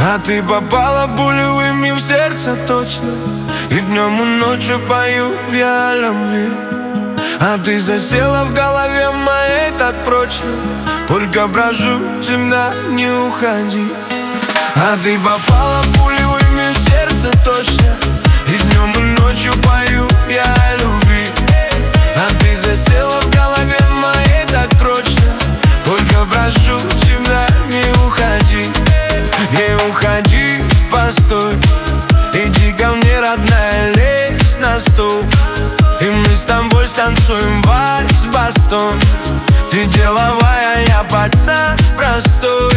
А ты попала пулевыми в сердце точно. И днем и ночью пою я о любви. А ты засела в голове моей так прочно. Только прошу тебя, не уходи. А ты попала пулевыми в сердце точно. И днем и ночью пою я о любви. А ты засела в голове моей так прочно. Только прошу тебя, не уходи. Не уходи, постой. Иди ко мне, родная, лезь на стул. И мы с тобой станцуем вальс-бастон. Ты деловая, я пацан простой.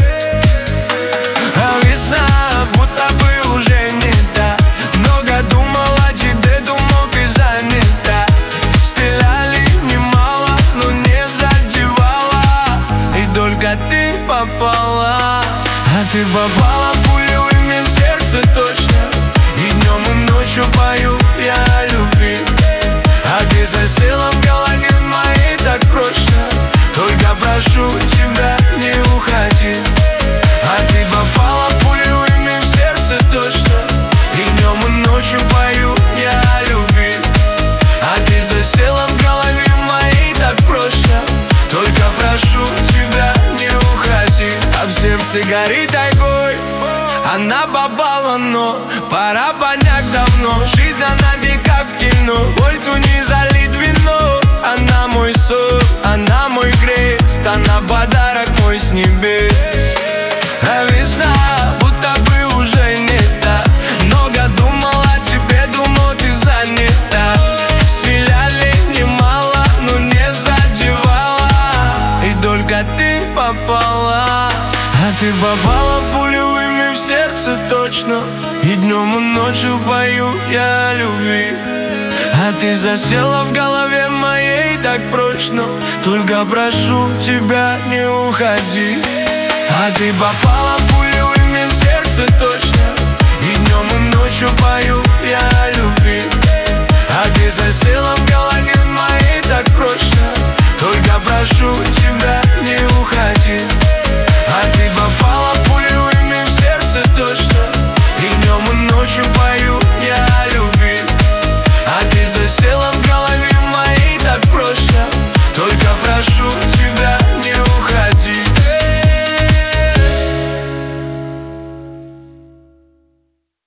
А весна будто бы уже не та. Много думал о тебе, думал, ты занята. Стреляли немало, но не задевала. И только ты попала. А ты попала пулевыми в сердце точно. И днем и ночью пою я о любви. А ты засела в голове моей так прочно. Только прошу тебя, не уходи. А ты попала пулевыми в сердце точно. И днем и ночью пою я о любви. А ты засела в голове моей так прочно. Только прошу тебя, не уходи. А в сердце горит огонь. Она попала, но пора понять давно. Жизнь, она не как в кино. Вольту не залит вино. Она мой сон, она мой крест. Она подарок мой с небес. А весна будто бы уже не та. Много думал о тебе, думал, ты занята. Стреляли немало, но не задевала. И только ты попала. А ты попала пулевыми в сердце точно. И днем и ночью пою я о любви. А ты засела в голове моей так прочно. Только прошу тебя, не уходи. А ты попала пулевыми в сердце точно. И днем и ночью пою я о любви. А ты засела в голове